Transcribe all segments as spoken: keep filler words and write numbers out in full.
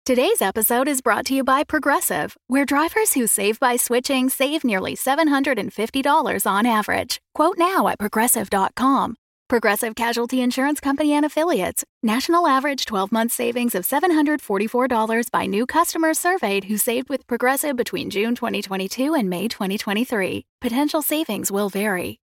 Today's episode is brought to you by Progressive, where drivers who save by switching save nearly seven hundred fifty dollars on average. Quote now at progressive dot com. Progressive Casualty Insurance Company and Affiliates. National average twelve-month savings of seven hundred forty-four dollars by new customers surveyed who saved with Progressive between June twenty twenty-two and May twenty twenty-three. Potential savings will vary.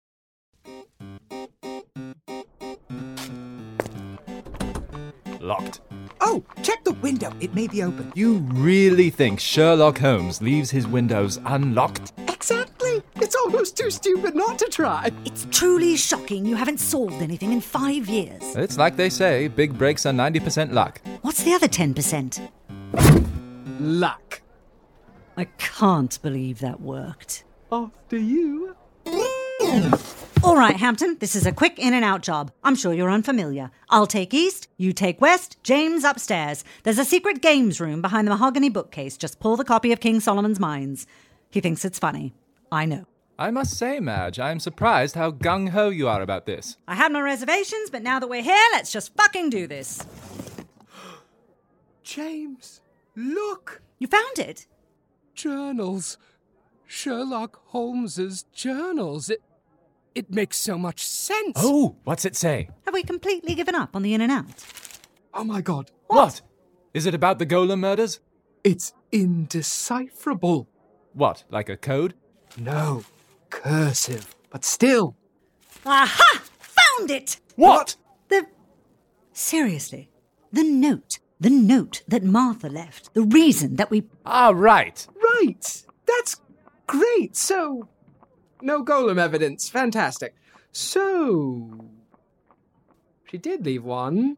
Locked. Oh, check the window. It may be open. You really think Sherlock Holmes leaves his windows unlocked? Exactly. It's almost too stupid not to try. It's truly shocking you haven't solved anything in five years. It's like they say, big breaks are ninety percent luck. What's the other ten percent? Luck. I can't believe that worked. After you. All right, Hampton, this is a quick in and out job. I'm sure you're unfamiliar. I'll take east, you take west, James upstairs. There's a secret games room behind the mahogany bookcase. Just pull the copy of King Solomon's Mines. He thinks it's funny. I know. I must say, Madge, I'm surprised how gung-ho you are about this. I had my reservations, but now that we're here, let's just fucking do this. James, look. You found it? Journals. Sherlock Holmes's journals. It, it makes so much sense. Oh, what's it say? Have we completely given up on the in and out? Oh my god. What? what? Is it about the Golem murders? It's indecipherable. What, like a code? No, cursive, but still. Aha! Found it! What? The... Seriously, the note. The note that Martha left. The reason that we... Ah, right. Right. That's great. So, no Golem evidence. Fantastic. So, she did leave one.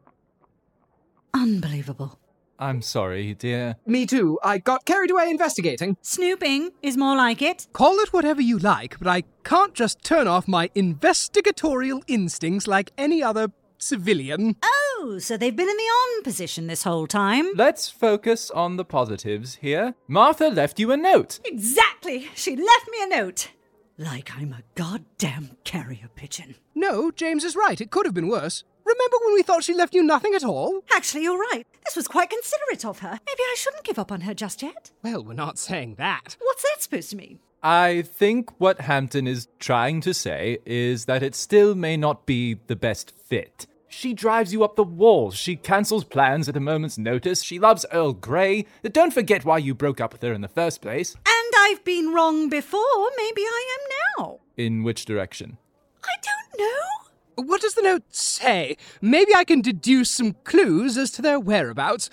Unbelievable. I'm sorry, dear. Me too. I got carried away investigating. Snooping is more like it. Call it whatever you like, but I can't just turn off my investigatorial instincts like any other civilian. Oh, so they've been in the on position this whole time. Let's focus on the positives here. Martha left you a note. Exactly. She left me a note. Like I'm a goddamn carrier pigeon. No, James is right. It could have been worse. Remember when we thought she left you nothing at all? Actually, you're right. This was quite considerate of her. Maybe I shouldn't give up on her just yet. Well, we're not saying that. What's that supposed to mean? I think what Hampton is trying to say is that it still may not be the best fit. She drives you up the wall. She cancels plans at a moment's notice. She loves Earl Grey. Don't forget why you broke up with her in the first place. And I've been wrong before. Maybe I am now. In which direction? I don't know. What does the note say? Maybe I can deduce some clues as to their whereabouts,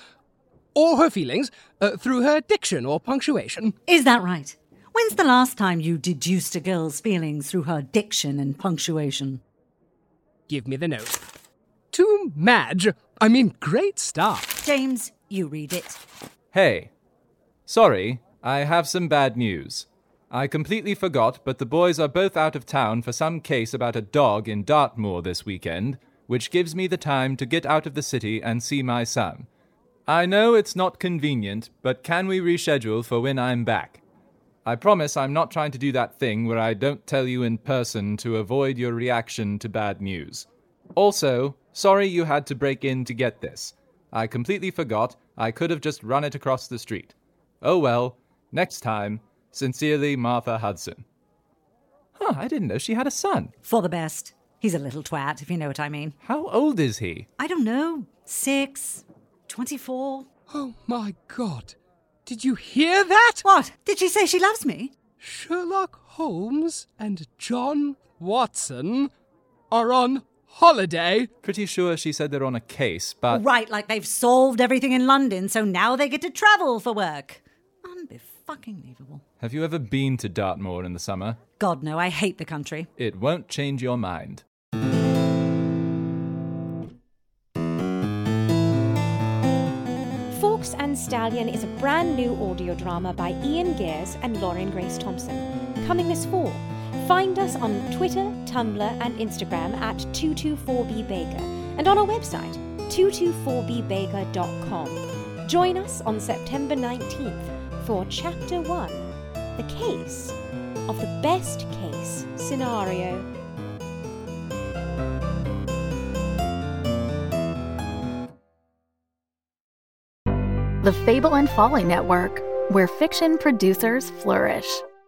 or her feelings, uh, through her diction or punctuation. Is that right? When's the last time you deduced a girl's feelings through her diction and punctuation? Give me the note. To Madge. I mean, great start. James, you read it. Hey. Sorry, I have some bad news. I completely forgot, but the boys are both out of town for some case about a dog in Dartmoor this weekend, which gives me the time to get out of the city and see my son. I know it's not convenient, but can we reschedule for when I'm back? I promise I'm not trying to do that thing where I don't tell you in person to avoid your reaction to bad news. Also, sorry you had to break in to get this. I completely forgot. I could have just run it across the street. Oh well, next time. Sincerely, Martha Hudson. Huh, I didn't know she had a son. For the best. He's a little twat, if you know what I mean. How old is he? I don't know. Six, twenty-four. Oh my God. Did you hear that? What? Did she say she loves me? Sherlock Holmes and John Watson are on holiday. Pretty sure she said they're on a case, but... Right, like they've solved everything in London, so now they get to travel for work. Unbe-fucking-believable. Have you ever been to Dartmoor in the summer? God, no, I hate the country. It won't change your mind. Fox and Stallion is a brand new audio drama by Ian Gears and Lauren Grace Thompson, coming this fall. Find us on Twitter, Tumblr, and Instagram at two two four B Baker and on our website, two two four b baker dot com. Join us on September nineteenth for Chapter one, The Case of the Best Case Scenario. the Fable and Folly Network, where fiction producers flourish.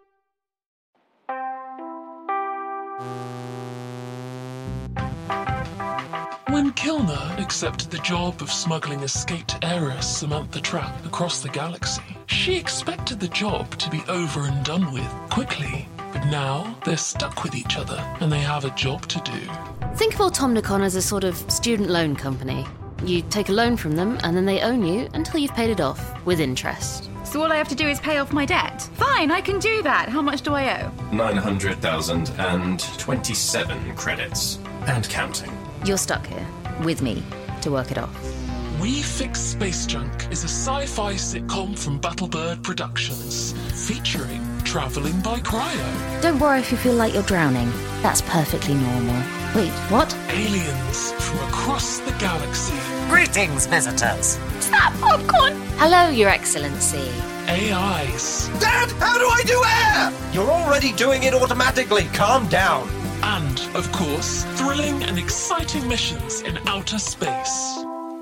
When Kilner accepted the job of smuggling escaped heiress Samantha Trapp across the galaxy, she expected the job to be over and done with quickly. But now they're stuck with each other and they have a job to do. Think of Automnicon as a sort of student loan company. You take a loan from them and then they own you until you've paid it off, with interest. So all I have to do is pay off my debt? Fine, I can do that. How much do I owe? nine hundred thousand twenty-seven credits. And counting. You're stuck here, with me, to work it off. We Fix Space Junk is a sci-fi sitcom from Battlebird Productions, featuring Travelling by Cryo. Don't worry if you feel like you're drowning. That's perfectly normal. Wait, what? Aliens from across the galaxy. Greetings, visitors. Is that popcorn? Hello, Your Excellency. A Is. Dad, how do I do air? You're already doing it automatically. Calm down. And, of course, thrilling and exciting missions in outer space.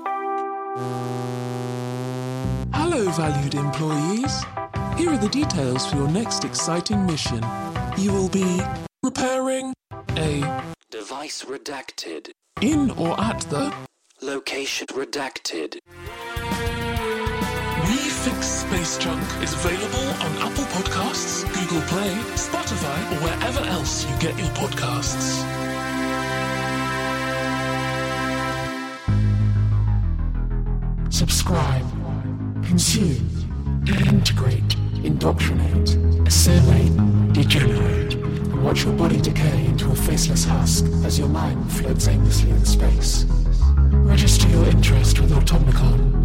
Hello, valued employees. Here are the details for your next exciting mission. You will be repairing a device redacted. In or at the location redacted. We Fix Space Junk is available on Apple Podcasts, Google Play, Spotify, or wherever else you get your podcasts. Subscribe, consume, integrate, indoctrinate, assimilate, degenerate, and watch your body decay into a faceless husk as your mind floats aimlessly in space. Register your interest with Automnicon